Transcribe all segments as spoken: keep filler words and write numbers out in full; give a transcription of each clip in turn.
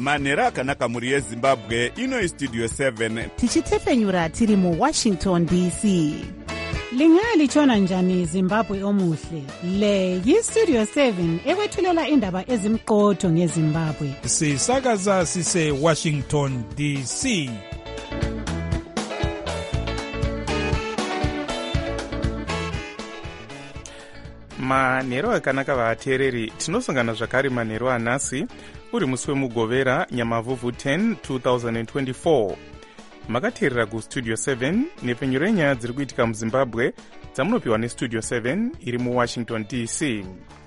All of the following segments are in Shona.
manhero akanaka mhuri yezimbabwe. Ino istudio seven tichitepfenyura tiri muwashington D C. Lingalitshona njani Zimbabwe omuhle? Le yistudio seven ekwethulela indaba ezimqotho ngeZimbabwe. Sisakaza sise Washington D C. manhero akanaka vateereri, tinosangana zvakare manhero anhasi uri musi wemugovera nyamavhuvhu ten twenty twenty-four. Makateerera kustudio seven nepfenyuro yenyaya dziri kuitika muzimbabwe dzamunopiwa nestudio seven iri muwashington D C.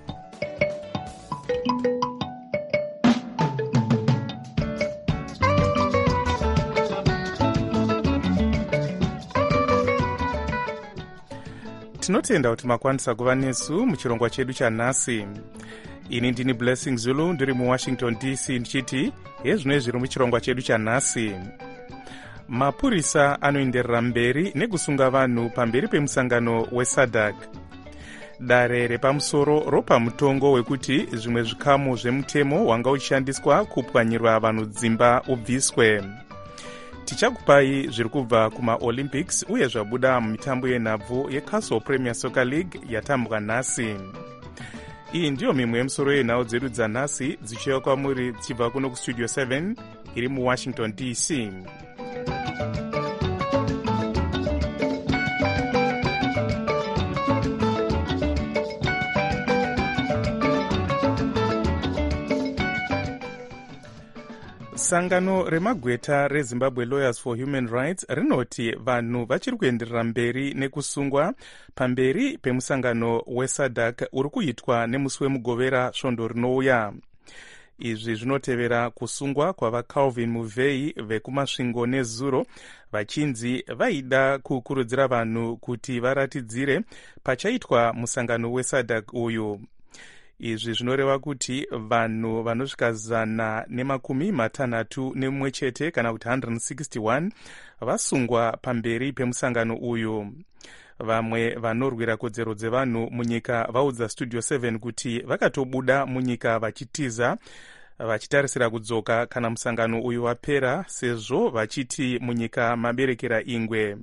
Tinotenda kuti makwanisa kuva nesu muchirongwa chedu chanhasi. Ini ndini Blessing Zulu ndiri muwashington D C ndichiti hezvino zviri muchirongwa chedu chanhasi. Mapurisa anoenderera mberi nekusunga vanhu pamberi pemusangano wesadc. Dare repamusoro ropa mutongo wekuti zvimwe zvikamu zvemutemo wanga uchishandiswa kupwanyirwa vanhu dzimba ubviswe. Tichakupai zviri kubva kumaolympics uye zvabuda mumitambo yenhabvu yeCastle Premier Soccer League yatambwa nhasi. Iyi ndiyo mimwe yemusoro yenhau dzedu dzanhasi dzichiuya kwamuri dzichibva kuno kustudio seven iri muwashington D C. Sangano remagweta reZimbabwe Lawyers for Human Rights rinoti vanhu vachiri kuenderera mberi nekusungwa pamberi pemusangano wesadc uri kuitwa nemusi wemugovera svondo rinouya. Izvi zvinotevera kusungwa kwavaCalvin Muvei vekumasvingo nezuro vachinzi vaida kukurudzira vanhu kuti varatidzire pachaitwa musangano wesadc uyu. Izvi zvinoreva kuti vanhu vanosvika zana nemakumi matanhatu nemumwe chete kana kuti one hundred sixty-one vasungwa pamberi pemusangano uyu. Vamwe vanorwira kodzero dzevanhu munyika vaudza studio seven kuti vakatobuda munyika vachitiza vachitarisira kudzoka kana musangano uyu wapera, sezvo vachiti munyika maberekera ingwe.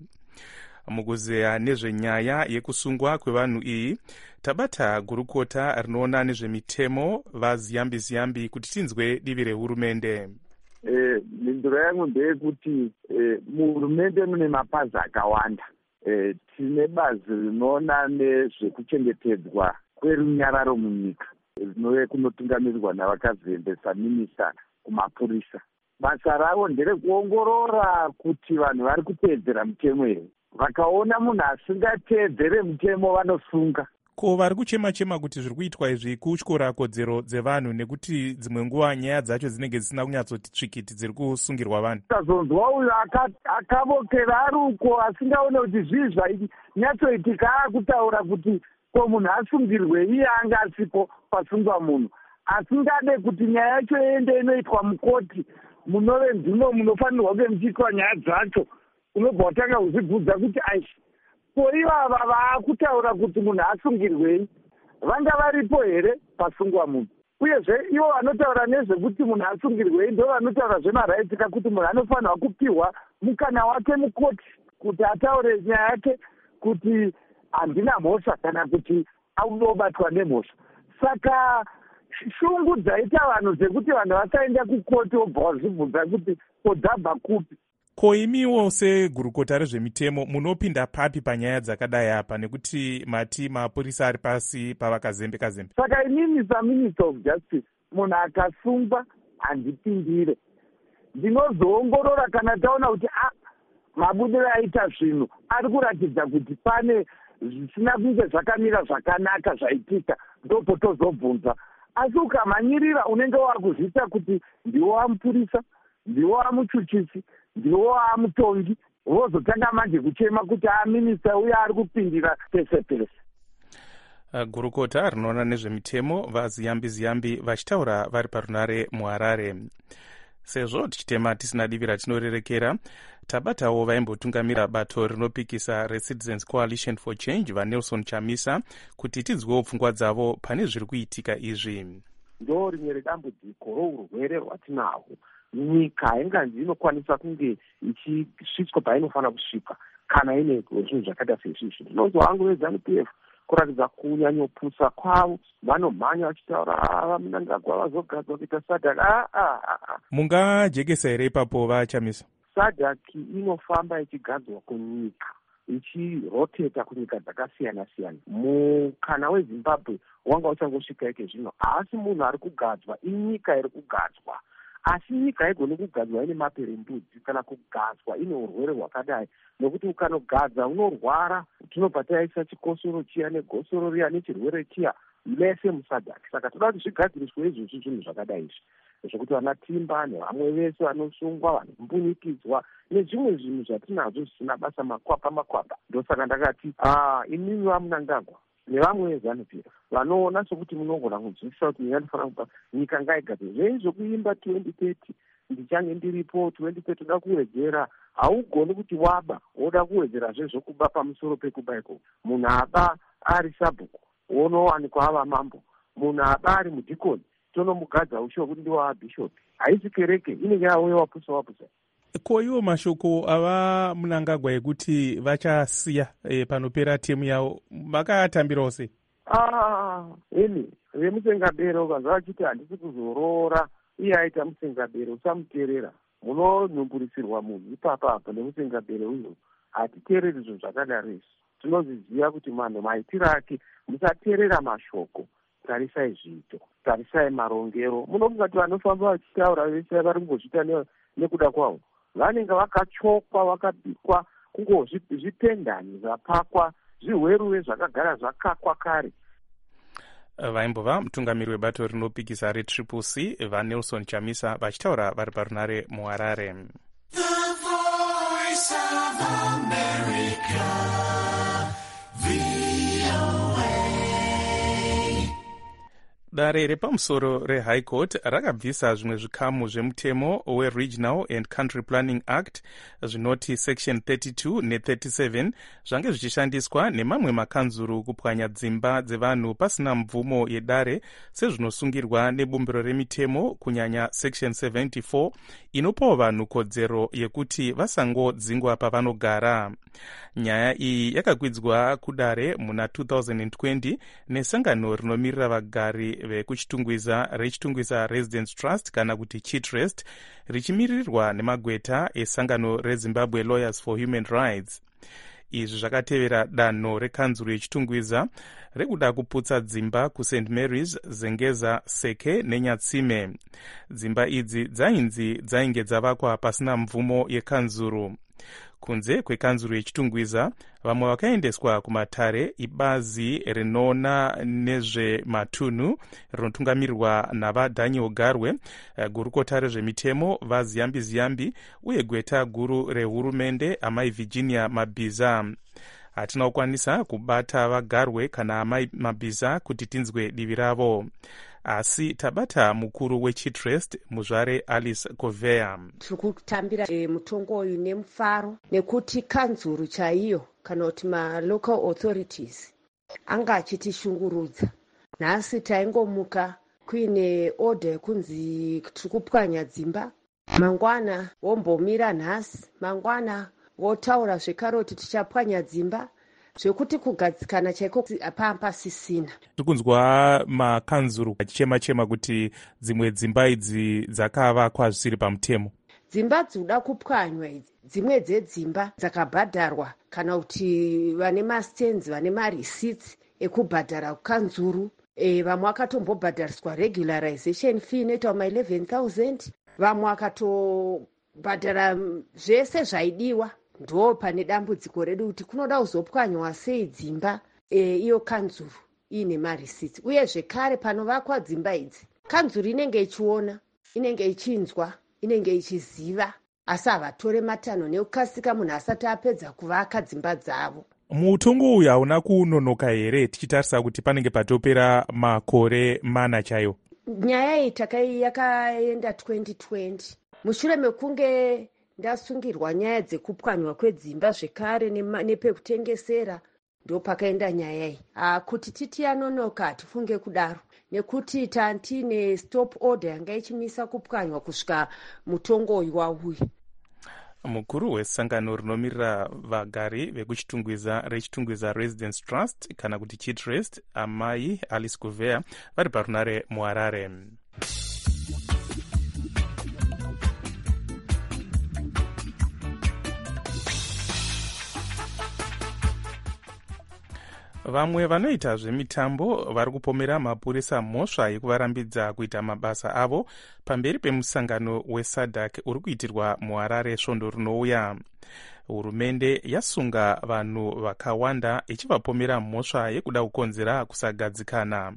Mukuzeya nezvenyaya yekusungwa kwevanhu iyi tabata gurukota rinoona nezvemitemo vaZiyambi Ziyambi kuti tinzwe divi rehurumende. Eh, mhinduro yangu ndeyekuti eh, muhurumende mune mapazi akawanda. Eh, tine bazi rinoona nezvekuchengetedzwa kwerunyararo munyika rinove kunotungamirirwa navakazembesa minista kumapurisa. Basa ravo nderekuongorora kuti vanhu vari kuteedzera mutemo here. Vakaona munhu asingateedzere mutemo vanosunga. Ko vari kuchema-chema kuti zviri kuitwa izvi kutyora kodzero dzevanhu nekuti dzimwe nguva nyaya dzacho dzinenge dzisina kunyatsoti tsvikiti dziri kusungirwa vanhu. Tazonzwa uyu akavokera ari uko asingaone kuti zvii zvainyatsoitika akutaura kuti ko munhu asungirwe iye anga asipo pasungwa munhu. Asingade kuti nyaya yacho iende inoitwa mukoti munove ndimo munofanirwa kunge muchiitwa nyaya dzacho. Unobva watanga kuzvibvunza kuti aishi ko ivava vaakutaura kuti munhu asungirwei vanga varipo here pasungwa munhu? Uyezve ivo vanotaura nezvekuti munhu asungirwei ndo vanotaura zvemaraitika kuti munhu anofanirwa kupiwa mukana wake mukoti kuti ataure nyaya yake kuti handina mhosva kana kuti aunobatwa nemhosva. Saka shungu dzaita vanhu dzekuti vanhu vasaenda kukoti wobva wazvibvunza kuti kodhabva kupi. Ko imiwo segurukota rezvemitemo munopinda papi panyaya dzakadai apa nekuti mati mapurisa ari pasi pavakazembe-kazembe? Saka inini saminister of justice munhu akasungwa handipindire. Ndinozoongorora kana taona kuti ah, mabudiro aita zvinhu ari kuratidza kuti pane zvisina kunge zvakamira zvakanaka zvaitika, ndopo tozobvunza. Asi ukamhanyirira unenge wakuzviita kuti ndiwo amupurisa, ndiwo amuchuchisi, ndiwo amutongi, vozotanga manje kuchema kuti aminista uye ari kupindira pese pese. Uh, gurukota rinoona nezvemitemo vaZiyambi Ziyambi vachitaura vari parunare muHarare. Sezvo tichitema tisina divi ratinorerekera, tabatawo vaimbotungamira bato rinopikisa reCitizens Coalition for Change vaNelson Chamisa kuti tidzwewo pfungwa dzavo pane zviri kuitika izvi. ndo rimwe redambudziko rourwere rwatinahwo. Nyika hainganzi inokwanisa kunge ichisvitswa painofanira kusvika kana ine zvinhu zvakaita seizvizvi. Ndinonzwa hangu veZANU P F kuratidza kunyanyopusa kwavo, vanomhanya vachitaura Mnangagwa vazogadzwa kuita SADC. Ah, ah, ah. Mungajekesa here ipapo vaChamisa? SADC inofamba ichigadzwa kunyika, ichiroteta kunyika dzakasiyana siyana. Mukana weZimbabwe wanga uchangosvika ike zvino, asi munhu ari kugadzwa inyika iri kugadzwa. Asi nyika haigoni kugadzwa ine maperembudzi kana kugadzwa ine urwere hwakadai, nokuti ukanogadza unorwara. Tinobva taisa chikosoro chiya negosoro riya nechirwere chiya mese muSADC. Saka toda kuti zvigadziriswe izvozvi zvinhu zvakadai izvi, zvokuti vana Timba nevamwe vese vanosungwa, vanombunikidzwa nezvimwe zvinhu zvatinazvo zvisina basa, makwapa makwapa. Ndosaka ndakati ah inini vaMnangagwa nevamwe veZANU P F vanoona sokuti munogona kunzwisisa kuti nyika inofanira kupa nyika ngaigadzwe. Zveizvokuimba twenty thirty ndichange ndiripo twenty thirty toda kuwedzera, haugoni kuti waba woda kuwedzerazve zvokuba pamusoro pekuba iko. Munhu aba ari sabhuku wonowanikwa ava mambo, munhu aba ari mudhikoni tonomugadza usho kuti ndiwa bishop. Haisi kereke, inenge yawe wapusa wapusa. Ko iwo mashoko ava Mnangagwa ekuti vachasiya e, panopera temu yavo vakatambirawo sei? Ah, ini vemusengabero ukazva vachiti handisi kuzoroora iye aita musengabero usamuteerera. Munonhumburisirwa munhu ipapa apo nemusengabero uyo. Hatiteereri zvinhu zvakadaro izvi. Tinozviziva kuti manhu maitiro ake, musateerera mashoko, tarisai zviito, tarisai marongero. Munofunga kuti vanofamba vachitaura vese vari kungozviita nekuda kwavo, vanenge vakachokwa vakabikwa kungozvipendani zvapakwa zviweruwe zvakagara zvakakwa kare. Vaimbova mutungamiri webato rinopikisa retriple C vaNelson Chamisa vachitaura vari parunare muHarare. The Voice of America, V O A. Dare repamusoro reHigh Court rakabvisa zvimwe zvikamu zvemutemo weRegional and Country Planning Act zvinoti section thirty-two ne thirty-seven zvange zvichishandiswa nemamwe makanzuru kupwanya dzimba dzevanhu pasina mvumo yedare sezvinosungirwa nebumbiro remitemo, kunyanya section seventy-four inopawo vanhu kodzero yekuti vasangodzingwa pavanogara. Nyaya iyi yakakwidzwa kudare muna two thousand twenty nesangano rinomirira vagari vekuchitungwiza rechitungwiza Residence Trust kana kuti Chitrust, richimirirwa nemagweta esangano reZimbabwe Lawyers for Human Rights. Izvi zvakatevera danho rekanzuru yechitungwiza rekuda kuputsa dzimba kuSaint Mary's, Zengeza, Seke neNyatsime. Dzimba idzi dzainzi dzainge dzavakwa pasina mvumo yekanzuru. Kunze kwekanzuru yechitungwiza, vamwe vakaendeswa kumatare ibazi rinoona nezvematunhu rinotungamirirwa navaDaniel Garwe, gurukota rezvemitemo vaZiyambi Ziyambi uye gweta guru rehurumende amai Virginia Mabhiza. Hatina kukwanisa kubata vaGarwe kana amai Mabhiza kuti tinzwe divi ravo, asi tabata mukuru weChitrust muzvare Alice Govea. Tikutambira e, mutongo uyu nemufaro nekuti kanzuru chaiyo kana kuti ma-local authorities anga achitishungurudza. Nhasi taingomuka kuine order yekunzi tikupwanya dzimba, mangwana wombomira nhasi, mangwana wotaura zvekare kuti tichapwanya dzimba, zvekuti kugadzikana chaiko hapapasisina. Tikunzwa makanzuru achichema-chema kuti dzimwe dzimba idzi dzakavakwa zvisiri pamutemo. Dzimba dzinoda kupwanywa idzi, dzimwe dzedzimba dzakabhadharwa kana kuti vane mastenzi, vane mareceipts ekubhadhara kanzuru. E, vamwe vakatombobhadhariswa regularization fee inoita ma eleven thousand, vamwe vakatobhadhara zvese zvaidiwa. Ndo pane dambudziko redu kuti kunoda kuzopwanywa sei dzimba e, iyo kanzuru ine mareceipts. Uye zvekare panovakwa dzimba idzi, kanzuru inenge ichiona, inenge ichinzwa, inenge ichiziva, asi havatore matanho nekukasika munhu asati apedza kuvaka dzimba dzavo. Mutongo uyu hauna kunonoka here tichitarisa kuti panenge patopera makore mana chayo? Nyaya iyi takai yakaenda twenty twenty mushure mekunge ndasungirwa nyaya dzekupwanywa kwedzimba zvekare nepekutengesera. ndo pakaenda nyaya iyi. Ah, kuti titi yanonoka tifunge kudaro nekuti tantine stop order yanga ichimisa kupwanywa kusvika mutongo uyu wauya. Mukuru wesangano rinomirira vagari vekuchitungwiza rechitungwiza Residence Trust kana kuti Chitrust, amai Alice Kuvea, vari parunare muHarare. Vamwe vanoita zvemitambo vari kupomera mapurisa mhosva yekuvarambidza kuita mabasa avo pamberi pemusangano wesadc uri kuitirwa muHarare svondo rinouya. Hurumende yasunga vanhu vakawanda ichivapomera mhosva yekuda kukonzera kusagadzikana.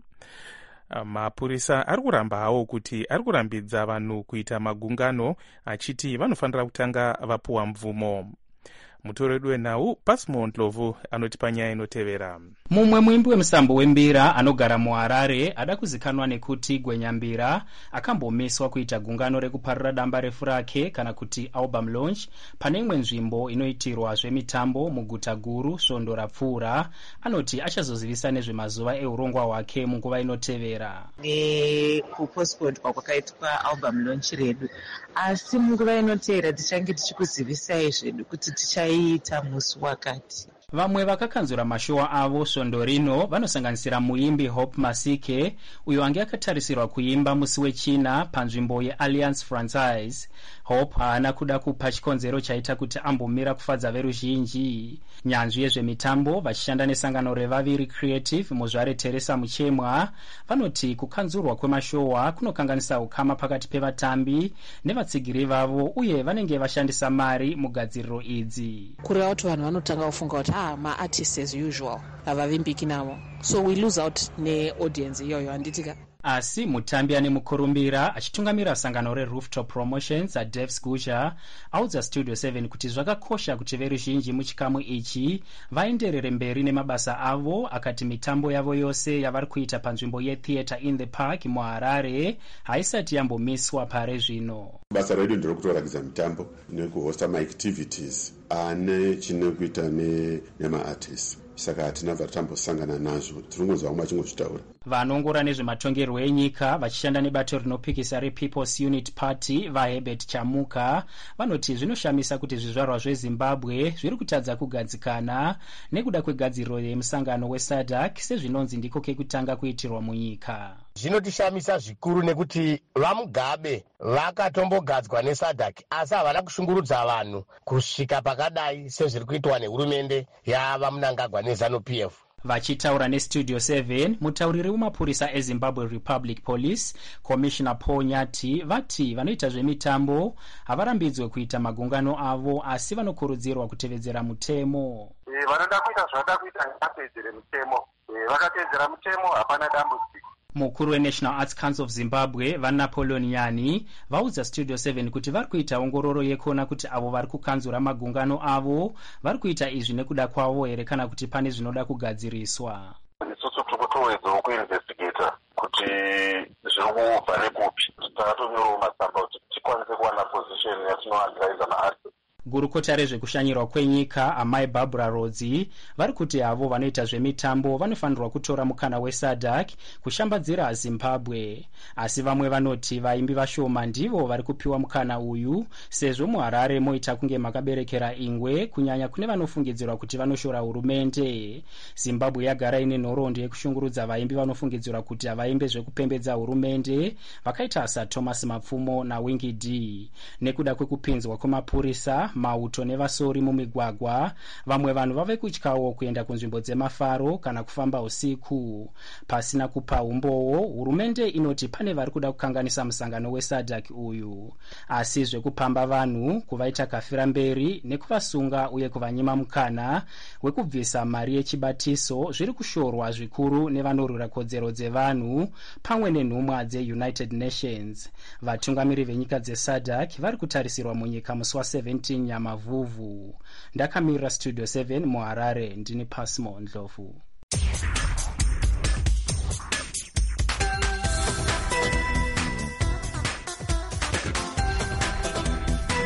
Mapurisa ari kuramba hawo kuti ari kurambidza vanhu kuita magungano achiti vanofanira kutanga vapuwa mvumo. Mutoredu wenhau Pasmo Ndlovu anotipa nyaya inotevera. Mumwe muimbi wemusambo wembira anogara muHarare ada kuzikanwa nekuti Gwenyambira akambomiswa kuita gungano rekuparira damba refu rake kana kuti album launch pane imwe nzvimbo inoitirwa zvemitambo muguta guru svondo rapfuura. Anoti achazozivisa nezvemazuva eurongwa hwake munguva inotevera. Nekupostponedwa kwakaitwa album launch redu, asi munguva inotevera tichange tichikuzivisai zvedu kuti tichaita musi wakati. Vamwe vakakanzura mashowa avo svondo rino vanosanganisira muimbi Hope Masike, uyo ange akatarisirwa kuimba musi wechina panzvimbo yeAlliance Franchise. Hope haana kuda kupa chikonzero chaita kuti ambomira kufadza veruzhinji. Nyanzvi yezvemitambo vachishanda nesangano revaviri Creative muzvare Teresa Muchemwa vanoti kukanzurwa kwemashowa kunokanganisa ukama pakati pevatambi nevatsigiri vavo, uye vanenge vashandisa mari mugadziriro idzi. Kureva kuti vanhu vanotanga kufunga kuti ah ma-artists as usual havavimbiki navo, so we lose out neaudience iyoyo, handitika. Asi mutambi ane mukurumbira achitungamira sangano reRooftop Promotions aDevs Gusha audza Studio seven kuti zvakakosha kuti veruzhinji muchikamu ichi vaenderere mberi nemabasa avo. Akati mitambo yavo yose yavari kuita panzvimbo yeTheatre in the Park muHarare haisati yambomiswa pare zvino. Basa redu nderokutorakidza mitambo nekuhosta maactivities ane chinokuita nema-artists. Saka hatina vatambosangana nazvo, tiringonzwa vamwe vachingozvitaura. Vanongora nezvematongerwo enyika vachishanda nebato rinopikisa rePeople's Unity Party vaHerbert Chamuka vanoti zvinoshamisa kuti zvizvarwa zveZimbabwe zviri kutadza kugadzikana nekuda kwegadziriro yemusangano weSADC sezvinonzi ndiko kekutanga kuitirwa munyika. Zvinotishamisa zvikuru nekuti vaMugabe vakatombogadzwa neSADC asi havana kushungurudza vanhu kusvika pakadai sezviri kuitwa nehurumende yavaMnangagwa neZANU-P F. Vachitaura neStudio seven, mutauriri wemapurisa eZimbabwe Republic Police Commissioner Paul Nyati vati vanoita zvemitambo havarambidzwe kuita magungano avo asi vanokurudzirwa kutevedzera mutemo. E, vanoda kuita zvavada kuita ngavapedzere mutemo. E, vakatedzera mutemo hapana dambudziko. Mukuru weNational Arts Council of Zimbabwe vaNapoleon Nyani vaudza Studio seven kuti vari kuita ongororo yekuona kuti avo vari kukanzura magungano avo vari kuita izvi nekuda kwavo here kana kuti pane zvinoda kugadziriswa. Isusu tikutowedzawo kuinvestigata kuti zviri kubva nekupi. Takatonyorawo matsamba kuti tikwanise kuwana position yatinoadvisa maartists. Gurukota rezvekushanyirwa kwenyika amai Barbara Rodzi vari kuti avo vanoita zvemitambo vanofanirwa kutora mukana weSADC kushambadzira Zimbabwe, asi vamwe vanoti vaimbi vashoma ndivo vari kupiwa mukana uyu sezvo muHarare moita kunge makaberekera ingwe kunyanya kune vanofungidzirwa kuti vanoshora hurumende. Zimbabwe yagara ine nhoroondo yekushungurudza vaimbi vanofungidzirwa kuti havaimbe zvekupembedza hurumende vakaita saThomas Mapfumo naWingy D. Nekuda kwekupinzwa kwemapurisa, mauto nevasori mumigwagwa, vamwe vanhu vave kutyawo kuenda kunzvimbo dzemafaro kana kufamba usiku. Pasina kupa umbowo, hurumende inoti pane vari kuda kukanganisa musangano weSADC uyu, asi zvekupamba vanhu kuvaita kafira mberi nekuvasunga uye kuvanyima mukana wekubvisa mari yechibatiso zviri kushorwa zvikuru nevanorwira kodzero dzevanhu pamwe nenhumwa dzeUnited Nations. Vatungamiri venyika dzeSADC vari kutarisirwa munyika musi wa17 Nyamavhuvhu. Ndakamirira Studio seven muHarare, ndini Pasmo Ndlovu.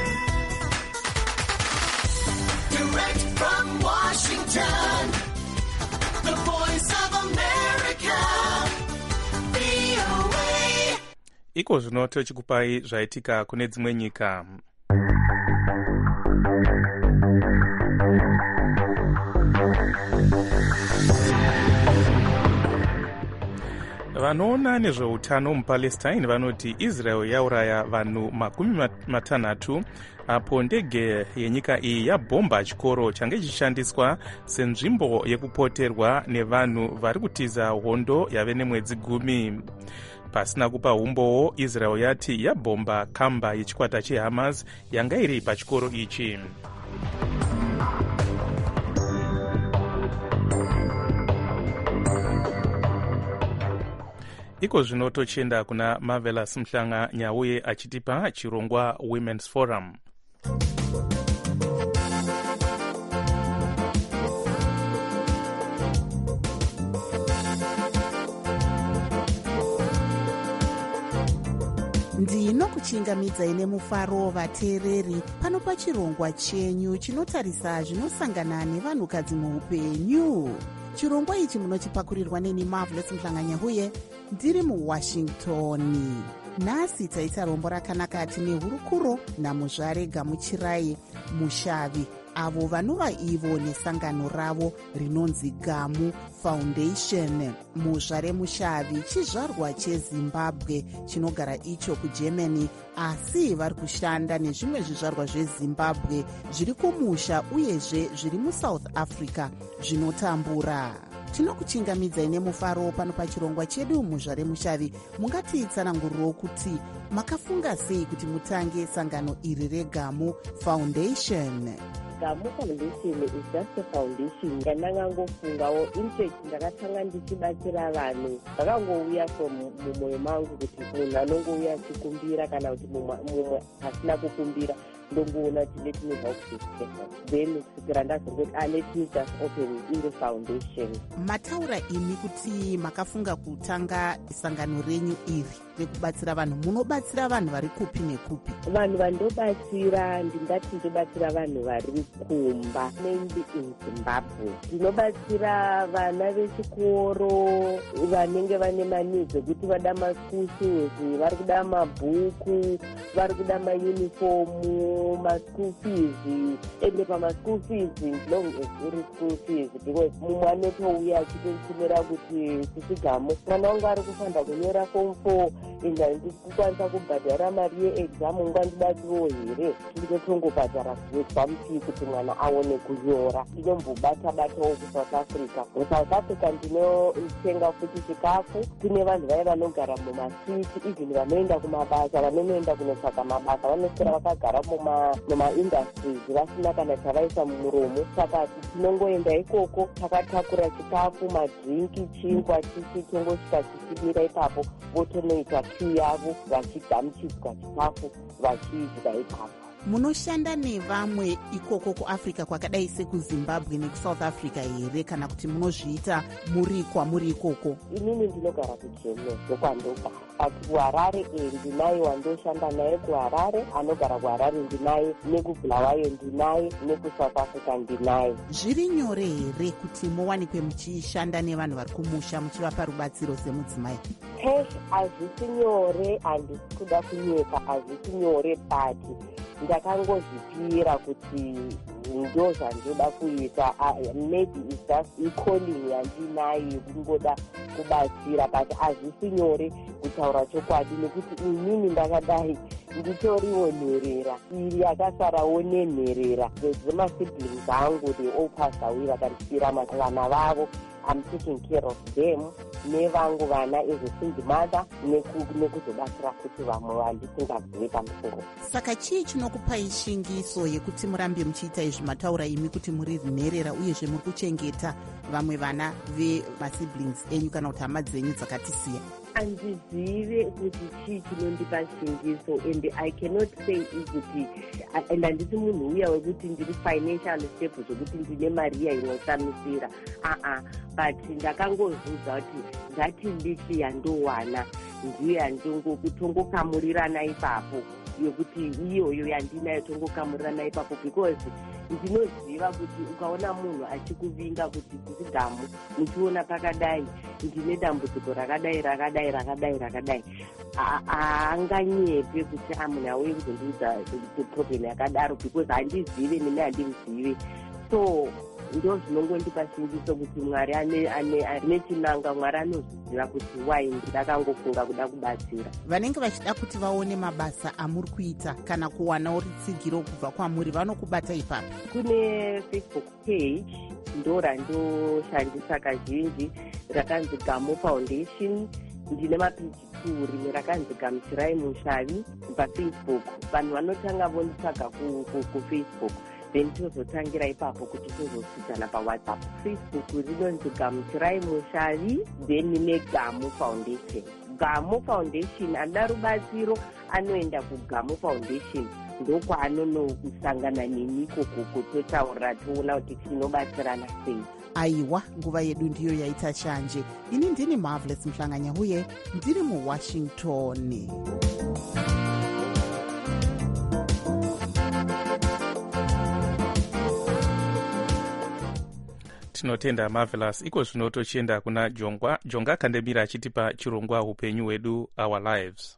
Direct from Washington, iko zvino tochikupai zvaitika kune dzimwe nyika. vanoona nezveutano mupalestine vanoti Israel yauraya vanhu makumi matanhatu apo ndege yenyika iyi yabhomba chikoro change chichishandiswa senzvimbo yekupoterwa nevanhu vari kutiza hondo yave nemwedzi gumi. Pasina kupa umbowo, Israel yati yabhomba kamba yechikwata cheHamas yanga iri pachikoro ichi. iko zvino tochienda kuna Marvelous Mhlanga Nyauye achitipa chirongwa Women's Forum. ndinokuchingamidzai nemufaro vateereri pano pachirongwa chenyu chinotarisa zvinosangana nevanhukadzi muupenyu. chirongwa ichi munochipakurirwa neni Marvelous Mhlanga Nyauye ndiri muwashington. nhasi taita rombo rakanaka tine hurukuro namuzvare Gamuchirai Mushavi, avo vanova ivo nesangano ravo rinonzi Gamu Foundation. Muzvare Mushavi chizvarwa cheZimbabwe chinogara icho kuGermany, asi vari kushanda nezvimwe zvizvarwa zveZimbabwe zviri kumusha uyezve zviri muSouth Africa zvinotambura. tinokuchingamidzai nemufaro pano pachirongwa chedu. Muzvare Mushavi, mungatitsananguriro kuti makafunga sei kuti mutange sangano iri reGamu Foundation? Gamu Foundation is just a foundation. Ndangangofungawo interest ndakatanga ndichibatsira vanhu. Ndakangouya from mumwoyo mangu kuti munhu anongouya achikumbira kana kuti mumwe asina kukumbira ndongoona kuti let me help this person. Then kusvikira ndazongoti ah let me just open in the foundation. Mataura imi kuti makafunga kutanga sangano renyu iri rekubatsira vanhu. Munobatsira vanhu vari kupi nekupi? Vanhu vandobatsira ndingati ndobatsira vanhu vari kumba mainly in Zimbabwe. Ndinobatsira vana vechikoro vanenge vane manidzi ekuti vada maschool shoes, vari kuda mabhuku, vari kuda maunifomu, maschool fees. Ende pamaschool fees long as iri school fees because mumwe anotouya achitosimira kuti sisigamu mwana wangu ari kufanda kunyora form four enda ndikukwanisa kubhadhara mari yeexam ungandibatsirawo here. Ndinotongobhadhara exam fee kuti mwana aone kunyora. Ndinombobata-batawo kuSouth Africa. MuSouth Africa ndinotenga futi chikafu. Tine vanhu vaya vanogara mumasiti, even vanoenda kumabasa, vanonoenda kunotsvaka mabasa, vanoswera vakagara mumaindustries vasina kana chavaisa mumuromo. Saka tinongoenda ikoko takatakura chikafu, madrinki, chingwa, chichi tongosvika tichimira ipapo votonoita queue yavo vachigamuchidzwa chikafu vachidya ipapo. Munoshanda nevamwe ikoko kuAfrica kwakadai sekuZimbabwe nekuSouth Africa here kana kuti munozviita muri kwamuri ikoko? Inini ndinogara kuGermany ndokwandogara. Asi kuHarare ndinaye wandoshanda naye kuHarare, anogara kuHarare ndinaye, nekubulawayo ndinaye, nekuSouth Africa ndinaye. Zviri nyore here kuti muwanikwe muchishanda nevanhu vari kumusha muchivapa rubatsiro semudzimai? Hesh, hazvisi nyore, handisi kuda kunyeka, hazvisi nyore bati ndakangozvipira kuti ndo zvandoda kuita. Maybe it's just icalling yandinayo yekungoda kubatsira, but hazvisi nyore kutaura chokwadi nekuti inini ndakadai nditoriwo nherera iri yakasarawo nenherera dzemasiblings angu they all passed away vakandisira vana vavo. I'm taking care of them nevangu vana as a single mother nekuzobatsira kuti vamwe vandisingazive pamusoro. Saka chii chinokupai shingiso yekuti murambe muchiita izvi? Mataura imi kuti muri nherera uyezve muri kuchengeta vamwe vana vemasiblings enyu kana kuti hama dzenyu dzakatisiya. Handizive kuti chii chinondipa shingiso and I cannot say kuti and handisi munhu uya wekuti ndiri financial stable zvokuti ndine mari inoshamisira aa but ndakangozudza kuti ngati ndichi yandowana ndiyo yandongokutongokamurirana ipapo yokuti iyoyo yandinayo tongokamurirana ipapo because ndinoziva kuti ukaona munhu achikuvinga kuti zigamu muchiona pakadai ndine dambudziko rakadai rakadai rakadai rakadai haanganyepe kuti amunhu auye kuzondiudza problem yakadaro because handizive nene handimuzive. So ndo zvinongondipa chingiso kuti Mwari ane chinanga, Mwari anozviziva kuti wai ndakangofunga kuda kubatsira. Vanenge vachida kuti vaone mabasa amuri kuita kana kuwanawo rutsigiro kubva kwamuri vanokubata ipapo? Kune Facebook page ndo randoshandisa kazhinji rakanzi Gamo Foundation. Ndine mapage two rimwe rakanzi Gamuchirai Mushavi paFacebook. Vanhu vanotanga vonitsvaga kuFacebook then tozotangira ipapo kuti tozoswidzana paWhatsApp. Facebook rinonzi Gamuchirai Mushavi then ine Gamo Foundation. Gamo Foundation anoda rubatsiro anoenda kuGamo Foundation ndokwaanonosangana neni ikoko totaura toona kuti tinobatsirana sei. Aiwa, nguva yedu ndiyo yaita shanje. Ini ndini Marvelous Mhlanganya huye ndiri muWashington. Tinotenda Marvelous. Iko zvino tochienda kuna Jonga. Jonga Kandemira achitipa chirongwa upenyu hwedu, Our Lives.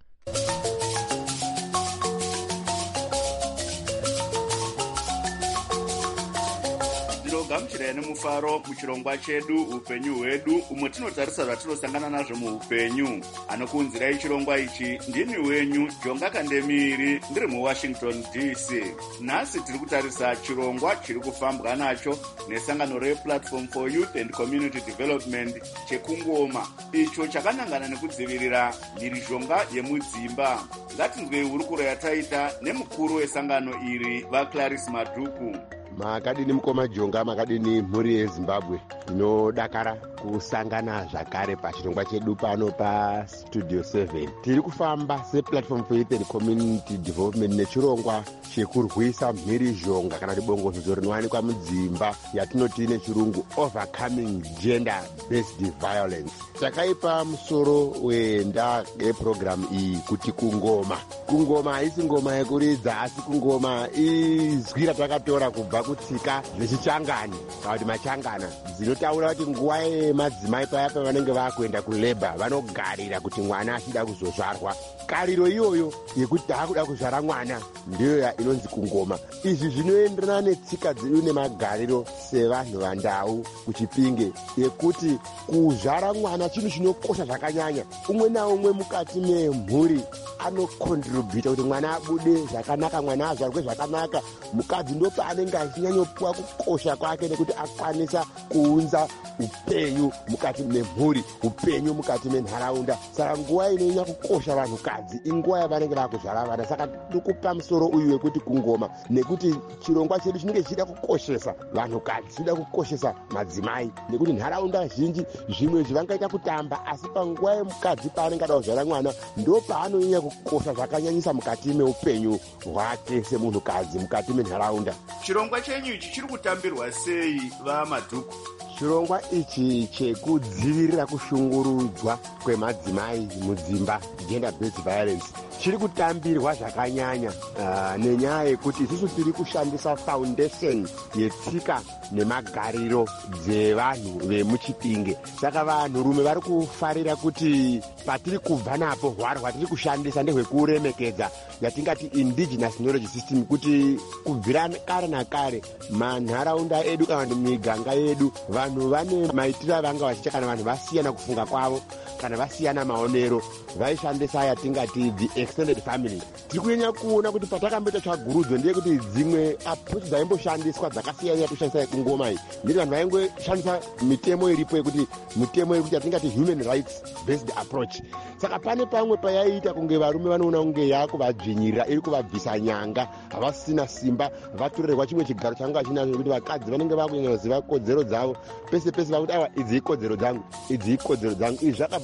Gamuchirai nemufaro muchirongwa chedu upenyu hwedu, umwe tinotarisa zvatinosangana nazvo muupenyu. Anokuunzirai chirongwa ichi ndini wenyu Jonga Kandemiri, ndiri muWashington D C. Nhasi tiri kutarisa chirongwa chiri kufambwa nacho nesangano rePlatform for Youth and Community Development chekungoma, icho chakanangana nekudzivirira mhirizhonga yemudzimba. Ngatinzwei hurukuro yataita nemukuru wesangano iri, vaClarice Madhuku. Makadini mukoma Jonga, makadini mhuri yeZimbabwe. Tinodakara kusangana zvakare pachirongwa chedu pano paStudio seven. Tiri kufamba sePlatform for Youth and Community Development nechirongwa chekurwisa mhirizhonga kana kuti bongozozo rinowanikwa mudzimba yatinoti nechirungu Overcoming Gender Based Violence. Takaipa musoro wenda yeprogramu iyi kuti kungoma. Kungoma haisi ngoma yekuridza, asi kungoma izwi ratakatora kubva kutsika dzechichangani kana kuti machangana dzinotaura kuti nguva yemadzimai paya pavanenge vakuenda kuleba vanogarira kuti mwana achida kuzozvarwa. Kariro iyoyo yekuti taakuda kuzvara mwana ndiyo inonzi kungoma. Izvi zvinoenderana netsika dzedu nemagariro sevanhu vandau kuChipinge yekuti kuzvara mwana chinhu chinokosha zvakanyanya. Umwe naumwe mukati memhuri anokontribhuta kuti mwana abude zvakanaka, mwana azvarwe zvakanaka. Mukadzi ndo paanenge achinyanyopuwa kukosha kwake nekuti akwanisa kuunza upenyu mukati memhuri, upenyu mukati menharaunda. Saka nguva inonyanya kukosha vanhukadzi inguva yavanenge vakuzvara vana. Saka tikupa musoro uyu wekuti kungoma, nekuti chirongwa chedu chinenge chichida kukoshesa vanhukadzi, chichida kukoshesa madzimai, nekuti nharaunda zhinji zvimwe zvivangaita kutamba, asi panguva yemukadzi paanenge ada kuzvara mwana ndo paanonyanya kukosha zvakanyanyisa mukati meupenyu hwake semunhukadzi mukati menharaunda. Chirongwa chenyu ichi chiri kutambirwa sei, vaMadhuku? Chirongwa ichi chekudzivirira kushungurudzwa kwemadzimai mudzimba, gender based violence, chiri kutambirwa zvakanyanya uh, nenyaya yekuti isusu tiri kushandisa foundation yetsika nemagariro dzevanhu vemuChipinge. Saka vanhurume vari kufarira kuti patiri kubva napo hwaro hwatiri kushandisa ndehwekuremekedza yatingati indigenous knowledge system, kuti kubvira kare nakare manharaunda edu kana kuti miganga yedu vanhu vane maitiro avanga vachiita kana vanhu vasiyana kufunga kwavo kana vasiyana maonero vaishandisa yatingati the extended family. Tiri kunyanya kuona kuti patakamboita tsvagurudzo ndeyekuti dzimwe approach dzaimboshandiswa dzakasiyana kushandisa yekungoma iyi ndiri vanhu vaingoshandisa mitemo iripo yekuti mitemo yekuti yatingati human rights based approach. Saka pane pamwe payaiita kunge varume vanoona kunge yakuvadzvinyirira iri kuvabvisa nyanga, havasina simba, vatorerwa chimwe chigaro changa vachinacho kuti vakadzi vanenge vakunyanya kuziva kodzero dzavo pese pese vakuti aiwa idzi ikodzero dzangu, idzi ikodzero dzangu. Izvi zvakabva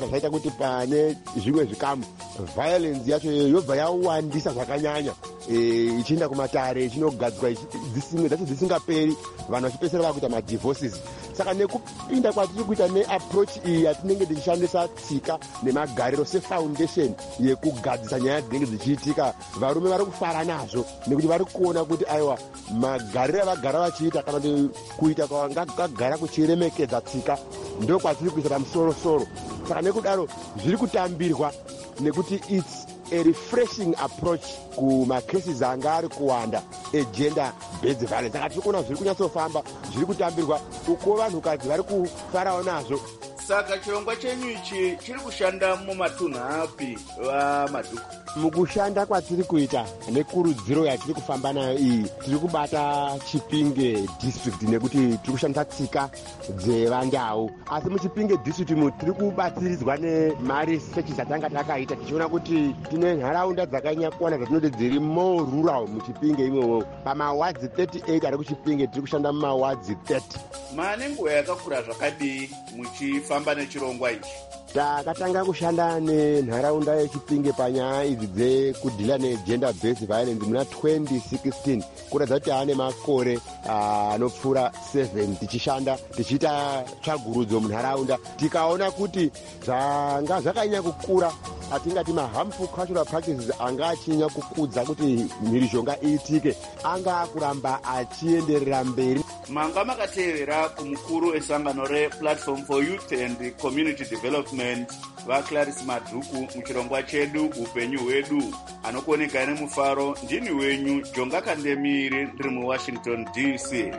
zvaita kuti pane zvimwe zvikamu violence yacho yobva yawandisa zvakanyanya ichienda kumatare ichinogadzwa dzimwe dzacho dzisingaperi, vanhu vachipedzisira vakuita madivorces. Saka nekupinda kwatiri kuita neapproach iyi yatinenge tichishandisa tsika nemagariro sefoundation yekugadzisa nyaya dzinenge dzichiitika, varume vari kufara nazvo nekuti vari kuona kuti aiwa magariro avagara vachiita kana kuti kuita kwavangagara kuchiremekedza tsika ndo kwatiri kuisa pamusorosoro. Saka nekudaro zviri kutambirwa nekuti its a refreshing approach kumacases anga ari kuwanda egender based violence. Saka tiri kuona zviri kunyatsofamba, zviri kutambirwa uko vanhukadzi vari kufarawo nazvo. Saka chirongwa chenyu ichi chiri kushanda mumatunhu api vamadhuku? Mukushanda kwatiri kuita nekurudziro yatiri kufamba nayo iyi, tiri kubata Chipinge district nekuti tiri kushandisa tsika dzevandau, asi muChipinge district mu tiri kubatsiridzwa nemari search dzatanga takaita tichiona kuti tine nharaunda dzakanyanya kuwana dzatinoti dziri more rural muChipinge imomo. Pamawards thirty-eight ari kuChipinge tiri kushanda mumawards thirty. Mane nguva yakakura zvakadii muchifamba nechirongwa ichi? Takatanga kushanda nenharaunda yeChipinge panyaya idzi dzekudhila negender based violence muna twenty sixteen, kuratidza kuti ane makore anopfuura seven tichishanda tichiita tsvagurudzo munharaunda, tikaona kuti zvanga zvakanyanya kukura atingati maharmful cultural practices anga achinyanya kukudza kuti mhirizhonga iitike anga akuramba achienderera mberi. Manga makateerera kumukuru esangano replatform for youth and community development vaClarice Madhuku muchirongwa chedu upenyu hwedu. Anokuoneka nemufaro ndini wenyu Jonga Kandemiri, ndiri muWashington D C.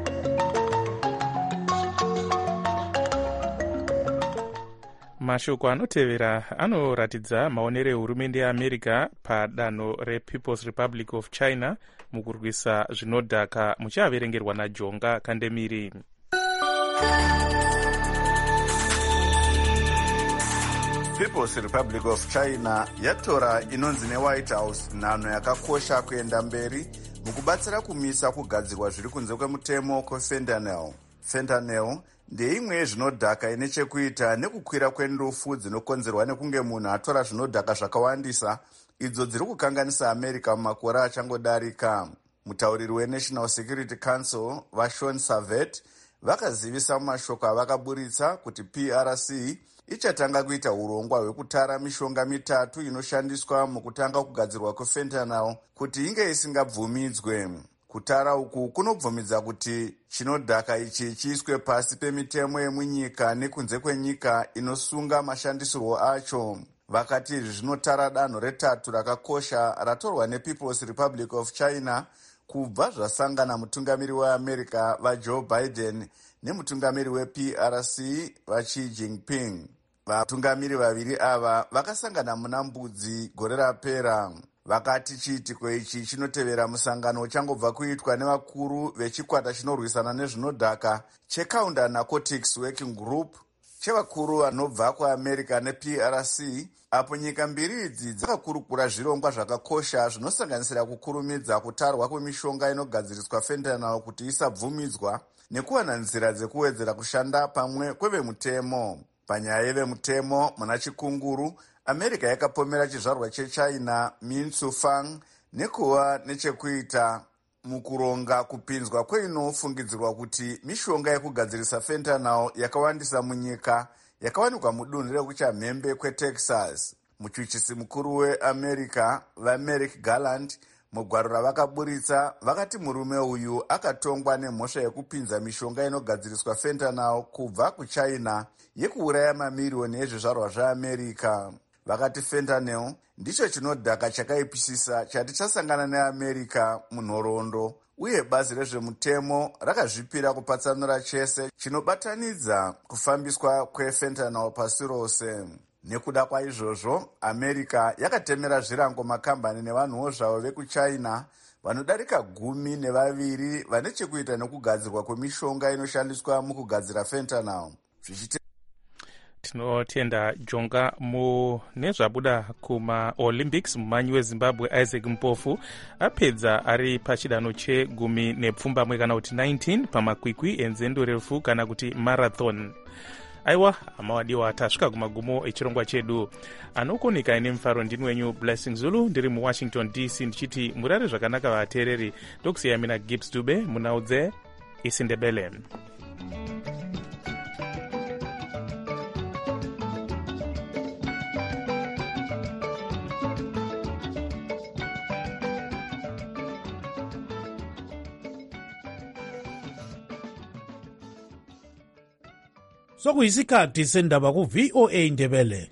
Mashoko anotevera anoratidza maonero ehurumende yeAmerica padanho rePeople's Republic of China mukurwisa zvinodhaka, muchiaverengerwa naJonga Kandemiri. People's Republic of China yatora inonzi neWhite House nhano yakakosha kuenda mberi mukubatsira kumisa kugadzirwa zviri kunze kwemutemo kwefentanyl. Fentanyl ndeimwe yezvinodhaka ine chekuita nekukwira kwendufu dzinokonzerwa nekunge munhu atora zvinodhaka zvakawandisa, idzo dziri kukanganisa America mumakore achangodarika. Mutauriri weNational Security Council vaSean Savet vakazivisa mumashoko avakaburitsa kuti P R C ichatanga kuita urongwa hwekutara mishonga mitatu inoshandiswa mukutanga kugadzirwa kwefentanyl kuti inge isingabvumidzwe. Kutara uku kunobvumidza kuti chinodhaka ichi chiiswe pasi pemitemo yemunyika nekunze kwenyika inosunga mashandisirwo acho. Vakati izvi zvinotara danho retatu rakakosha ratorwa nePeople's Republic of China kubva zvasangana mutungamiri weAmerica vaJoe Biden nemutungamiri weP R C vaXi Jinping. Vatungamiri vaviri ava vakasangana muna Mbudzi gore rapera. Vakati chiitiko ichi chinotevera musangano uchangobva kuitwa nevakuru vechikwata chinorwisana nezvinodhaka cheCounter Narcotics Working Group chevakuru vanobva kuAmerica neP R C, apo nyika mbiri idzi dzakakurukura zvirongwa zvakakosha zvinosanganisira kukurumidza kutarwa kwemishonga inogadziriswa fentanyl kuti isabvumidzwa nekuwana nzira dzekuwedzera kushanda pamwe kwevemutemo. Panyaya yevemutemo muna chikunguru, America yakapomera chizvarwa cheChina Min Tsufang nekuva nechekuita mukuronga kupinzwa kweinofungidzirwa kuti mishonga yekugadzirisa fentanyl yakawandisa munyika yakawanikwa mudunhu rekuchamhembe kweTexas. Muchuchisi mukuru weAmerica vaMerrick Garland mugwaro ravakaburitsa vakati murume uyu akatongwa nemhosva yekupinza mishonga inogadziriswa fentanyl kubva kuChina yekuuraya mamiriyoni ezvizvarwa zveAmerica. Vakati fentanyl ndicho chinodhaka chakaipisisa chati chasangana neAmerica munhoroondo, uye bazi rezvemutemo rakazvipira kupatsanura chese chinobatanidza kufambiswa kwefentanyl pasi rose. Nekuda kwaizvozvo, America yakatemera zvirango makambani nevanhuwo zvavo vekuChina vanodarika gumi nevaviri vane chekuita nekugadzirwa kwemishonga inoshandiswa mukugadzira fentanyl. Zvichite tinotenda Jonga. Mu nezvabuda kumaolympics, mumanyi weZimbabwe Isaac Mpofu apedza ari pachidanho chegumi nepfumbamwe kana kuti nineteen pamakwikwi enzendo refu kana kuti marathon. aiwa amawadiwa tasvika kumagumo echirongwa chedu. Anokunika ine mufaro ndini wenyu Blessing Zulu, ndiri muwashington D C ndichiti murare zvakanaka vateereri. Ndokusiya mina Gibbs Dube munaudze isindebele. sokuyisikhathi sendaba ku-V O A Ndebele.